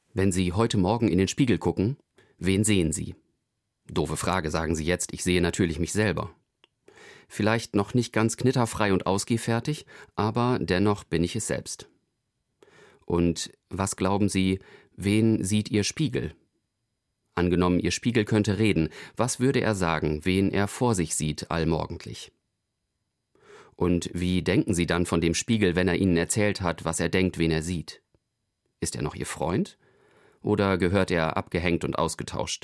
Wenn Sie heute Morgen in den Spiegel gucken, wen sehen Sie? Doofe Frage, sagen Sie jetzt, ich sehe natürlich mich selber. Vielleicht noch nicht ganz knitterfrei und ausgehfertig, aber dennoch bin ich es selbst. Und was glauben Sie, wen sieht Ihr Spiegel? Angenommen, Ihr Spiegel könnte reden, was würde er sagen, wen er vor sich sieht allmorgendlich? Und wie denken Sie dann von dem Spiegel, wenn er Ihnen erzählt hat, was er denkt, wen er sieht? Ist er noch Ihr Freund? Oder gehört er abgehängt und ausgetauscht?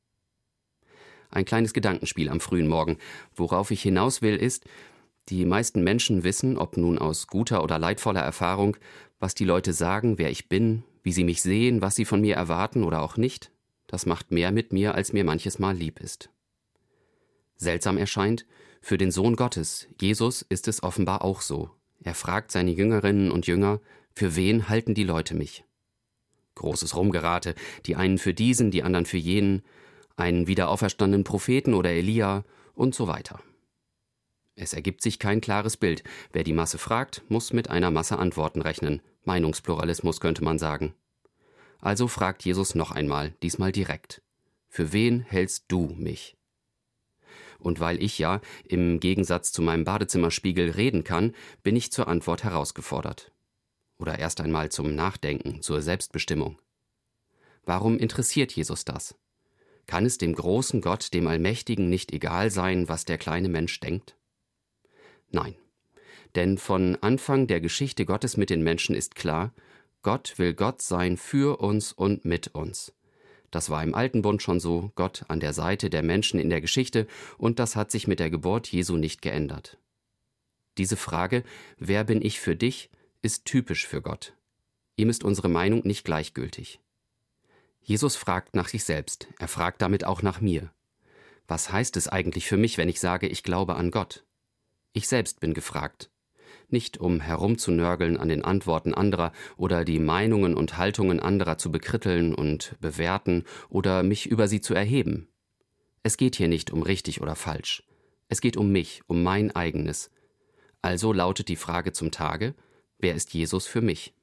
Ein kleines Gedankenspiel am frühen Morgen. Worauf ich hinaus will, ist, die meisten Menschen wissen, ob nun aus guter oder leidvoller Erfahrung, was die Leute sagen, wer ich bin, wie sie mich sehen, was sie von mir erwarten oder auch nicht. Das macht mehr mit mir, als mir manches Mal lieb ist. Seltsam erscheint, für den Sohn Gottes, Jesus, ist es offenbar auch so. Er fragt seine Jüngerinnen und Jünger, für wen halten die Leute mich? Großes Rumgerate, die einen für diesen, die anderen für jenen, einen wiederauferstandenen Propheten oder Elia und so weiter. Es ergibt sich kein klares Bild. Wer die Masse fragt, muss mit einer Masse Antworten rechnen. Meinungspluralismus könnte man sagen. Also fragt Jesus noch einmal, diesmal direkt. Für wen hältst du mich? Und weil ich ja, im Gegensatz zu meinem Badezimmerspiegel, reden kann, bin ich zur Antwort herausgefordert. Oder erst einmal zum Nachdenken, zur Selbstbestimmung. Warum interessiert Jesus das? Kann es dem großen Gott, dem Allmächtigen, nicht egal sein, was der kleine Mensch denkt? Nein, denn von Anfang der Geschichte Gottes mit den Menschen ist klar, Gott will Gott sein für uns und mit uns. Das war im Alten Bund schon so, Gott an der Seite der Menschen in der Geschichte, und das hat sich mit der Geburt Jesu nicht geändert. Diese Frage, wer bin ich für dich, ist typisch für Gott. Ihm ist unsere Meinung nicht gleichgültig. Jesus fragt nach sich selbst, er fragt damit auch nach mir. Was heißt es eigentlich für mich, wenn ich sage, ich glaube an Gott? Ich selbst bin gefragt. Nicht um herumzunörgeln an den Antworten anderer oder die Meinungen und Haltungen anderer zu bekritteln und bewerten oder mich über sie zu erheben. Es geht hier nicht um richtig oder falsch. Es geht um mich, um mein eigenes. Also lautet die Frage zum Tage, wer ist Jesus für mich?